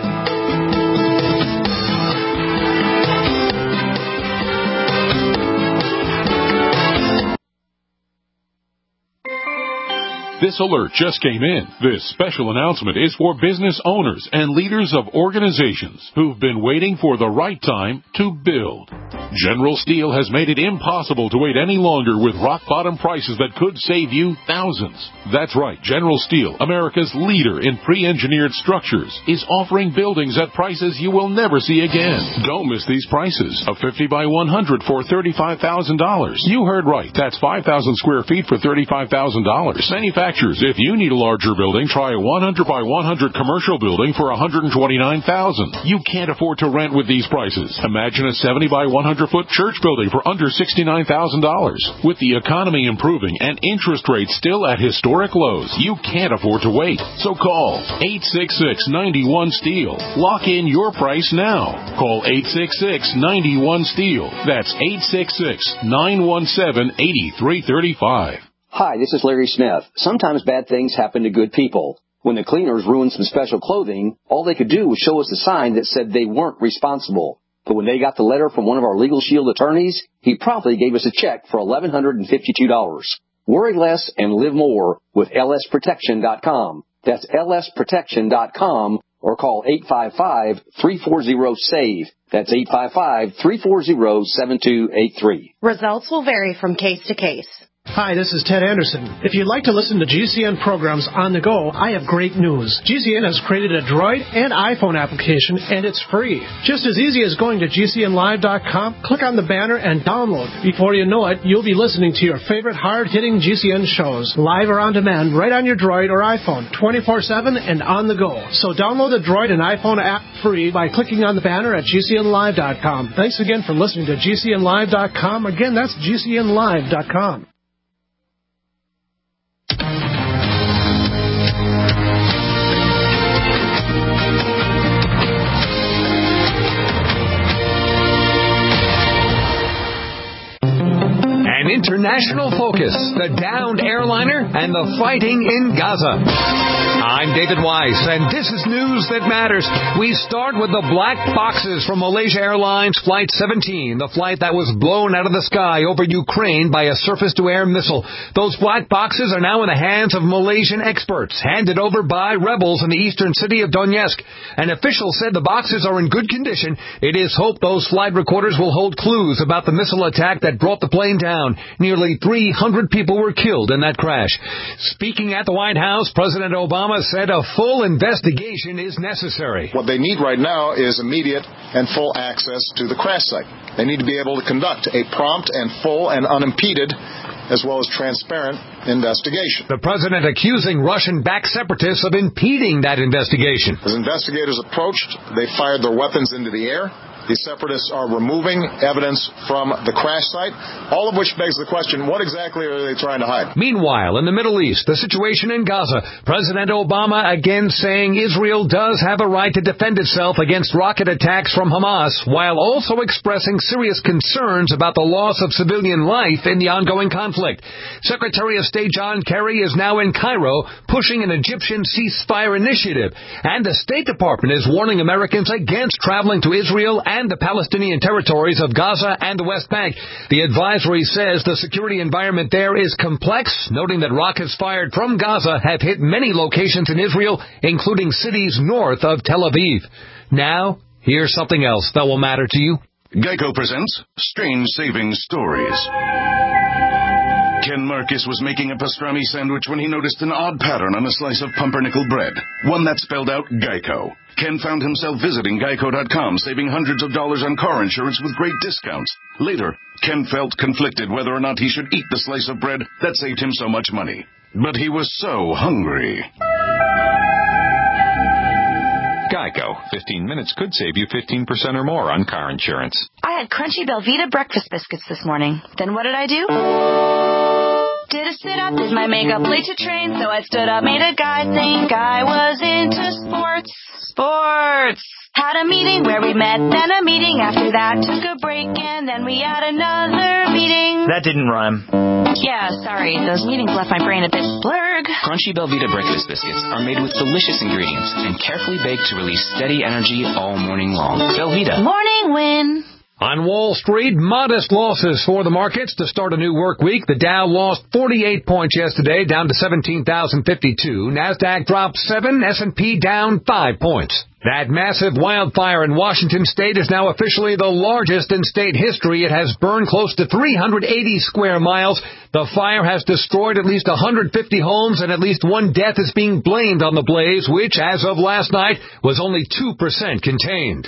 This alert just came in. This special announcement is for business owners and leaders of organizations who've been waiting for the right time to build. General Steel has made it impossible to wait any longer with rock-bottom prices that could save you thousands. That's right. General Steel, America's leader in pre-engineered structures, is offering buildings at prices you will never see again. Don't miss these prices. A fifty by one hundred for thirty-five thousand dollars. You heard right. That's five thousand square feet for thirty-five thousand dollars. Manufacturers, if you need a larger building, try a one hundred by one hundred commercial building for one hundred twenty-nine thousand dollars. You can't afford to rent with these prices. Imagine a seventy by one hundred foot church building for under sixty-nine thousand dollars. With the economy improving and interest rates still at historic lows, you can't afford to wait. So call eight six six, nine one, STEEL. Lock in your price now. Call eight six six, nine one, STEEL. That's eight six six, nine one seven, eight three three five. Hi, this is Larry Smith. Sometimes bad things happen to good people. When the cleaners ruined some special clothing, all they could do was show us a sign that said they weren't responsible. But when they got the letter from one of our Legal Shield attorneys, he promptly gave us a check for eleven hundred fifty-two dollars. Worry less and live more with L S protection dot com. That's L S protection dot com or call eight five five, three four zero, SAVE. That's eight five five, three four zero, seven two eight three. Results will vary from case to case. Hi, this is Ted Anderson. If you'd like to listen to G C N programs on the go, I have great news. G C N has created a Droid and iPhone application, and it's free. Just as easy as going to G C N live dot com, click on the banner, and download. Before you know it, you'll be listening to your favorite hard-hitting G C N shows, live or on demand, right on your Droid or iPhone, twenty-four seven and on the go. So download the Droid and iPhone app free by clicking on the banner at G C N live dot com. Thanks again for listening to G C N live dot com. Again, that's G C N live dot com. An international focus, the downed airliner, and the fighting in Gaza. I'm David Weiss, and this is news that matters. We start with the black boxes from Malaysia Airlines Flight seventeen, the flight that was blown out of the sky over Ukraine by a surface-to-air missile. Those black boxes are now in the hands of Malaysian experts, handed over by rebels in the eastern city of Donetsk. An official said the boxes are in good condition. It is hoped those flight recorders will hold clues about the missile attack that brought the plane down. Nearly three hundred people were killed in that crash. Speaking at the White House, President Obama said a full investigation is necessary. What they need right now is immediate and full access to the crash site. They need to be able to conduct a prompt and full and unimpeded, as well as transparent, investigation. The president accusing Russian-backed separatists of impeding that investigation. As investigators approached, they fired their weapons into the air. The separatists are removing evidence from the crash site, all of which begs the question, what exactly are they trying to hide? Meanwhile, in the Middle East, the situation in Gaza, President Obama again saying Israel does have a right to defend itself against rocket attacks from Hamas, while also expressing serious concerns about the loss of civilian life in the ongoing conflict. Secretary of State John Kerry is now in Cairo pushing an Egyptian ceasefire initiative, and the State Department is warning Americans against traveling to Israel and the Palestinian territories of Gaza and the West Bank. The advisory says the security environment there is complex, noting that rockets fired from Gaza have hit many locations in Israel, including cities north of Tel Aviv. Now, here's something else that will matter to you. Geico presents Strange Savings Stories. Ken Marcus was making a pastrami sandwich when he noticed an odd pattern on a slice of pumpernickel bread, one that spelled out Geico. Ken found himself visiting Geico dot com, saving hundreds of dollars on car insurance with great discounts. Later, Ken felt conflicted whether or not he should eat the slice of bread that saved him so much money. But he was so hungry. Geico. fifteen minutes could save you fifteen percent or more on car insurance. I had crunchy Belvita breakfast biscuits this morning. Then what did I do? Did a sit-up, did my makeup late to train, so I stood up, made a guy think I was into sports. Sports! Had a meeting where we met, then a meeting after that, took a break, and then we had another meeting. That didn't rhyme. Yeah, sorry, those meetings left my brain a bit blurred. Crunchy Belvita breakfast biscuits are made with delicious ingredients and carefully baked to release steady energy all morning long. Belvita. Morning win. On Wall Street, modest losses for the markets to start a new work week. The Dow lost forty-eight points yesterday, down to seventeen thousand fifty-two. NASDAQ dropped seven, S and P down five points. That massive wildfire in Washington state is now officially the largest in state history. It has burned close to three hundred eighty square miles. The fire has destroyed at least one hundred fifty homes, and at least one death is being blamed on the blaze, which, as of last night, was only two percent contained.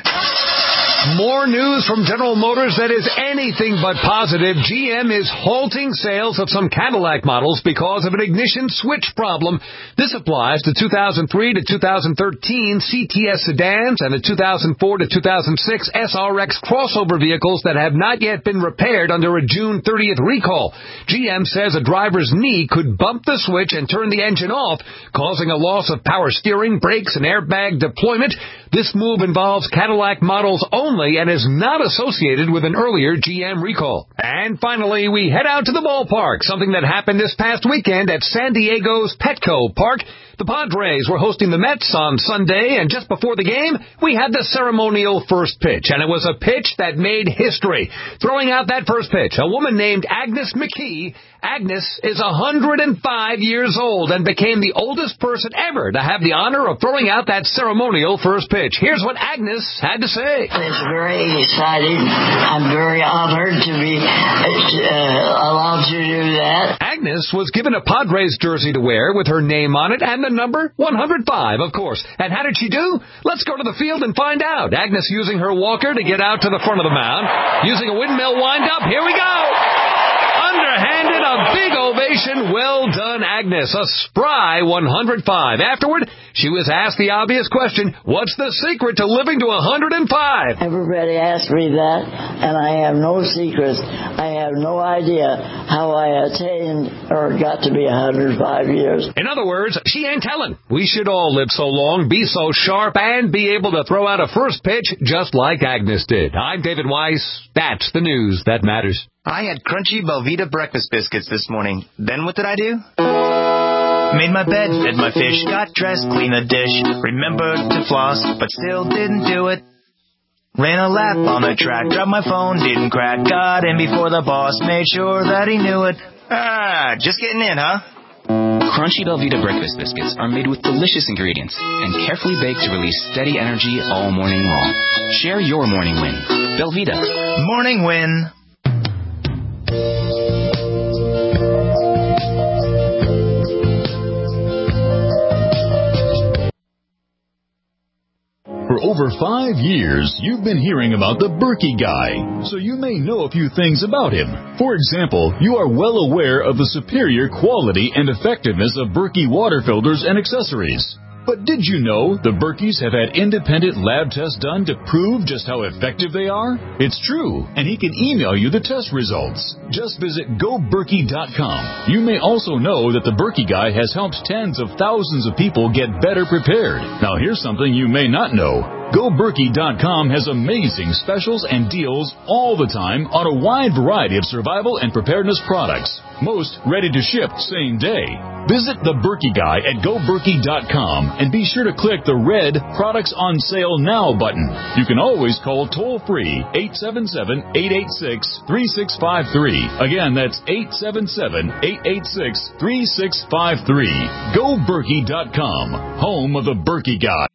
More news from General Motors that is anything but positive. G M is halting sales of some Cadillac models because of an ignition switch problem. This applies to two thousand three to two thousand thirteen C T S sedans and the two thousand four to two thousand six S R X crossover vehicles that have not yet been repaired under a June thirtieth recall. G M says a driver's knee could bump the switch and turn the engine off, causing a loss of power steering, brakes, and airbag deployment. This move involves Cadillac models only and is not associated with an earlier G M recall. And finally, we head out to the ballpark, something that happened this past weekend at San Diego's Petco Park. The Padres were hosting the Mets on Sunday, and just before the game, we had the ceremonial first pitch, and it was a pitch that made history. Throwing out that first pitch, a woman named Agnes McKee. Agnes is one hundred five years old and became the oldest person ever to have the honor of throwing out that ceremonial first pitch. Here's what Agnes had to say. It's very exciting. I'm very honored to be uh, allowed to do that. Agnes was given a Padres jersey to wear with her name on it and the number one hundred five, of course. And how did she do? Let's go to the field and find out. Agnes using her walker to get out to the front of the mound, using a windmill windup. Here we go. Underhanded, a big ovation. Well done, Agnes. A spry one hundred five. Afterward, she was asked the obvious question, what's the secret to living to one hundred five? Everybody asked me that, and I have no secrets. I have no idea how I attained or got to be one hundred five years. In other words, she ain't telling. We should all live so long, be so sharp, and be able to throw out a first pitch just like Agnes did. I'm David Weiss. That's the news that matters. I had crunchy Belvita breakfast biscuits this morning. Then what did I do? Made my bed, fed my fish, got dressed, cleaned the dish, remembered to floss, but still didn't do it. Ran a lap on the track, dropped my phone, didn't crack, got in before the boss, made sure that he knew it. Ah, just getting in, huh? Crunchy Belvita breakfast biscuits are made with delicious ingredients and carefully baked to release steady energy all morning long. Share your morning win. Belvita. Morning win. For over five years, you've been hearing about the Berkey Guy, so you may know a few things about him. For example, you are well aware of the superior quality and effectiveness of Berkey water filters and accessories. But did you know the Berkeys have had independent lab tests done to prove just how effective they are? It's true, and he can email you the test results. Just visit go berkey dot com. You may also know that the Berkey Guy has helped tens of thousands of people get better prepared. Now here's something you may not know. go berkey dot com has amazing specials and deals all the time on a wide variety of survival and preparedness products, most ready to ship same day. Visit the Berkey Guy at go berkey dot com and be sure to click the red Products on Sale Now button. You can always call toll-free eight seven seven, eight eight six, three six five three. Again, that's eight seven seven, eight eight six, three six five three. go berkey dot com, home of the Berkey Guy.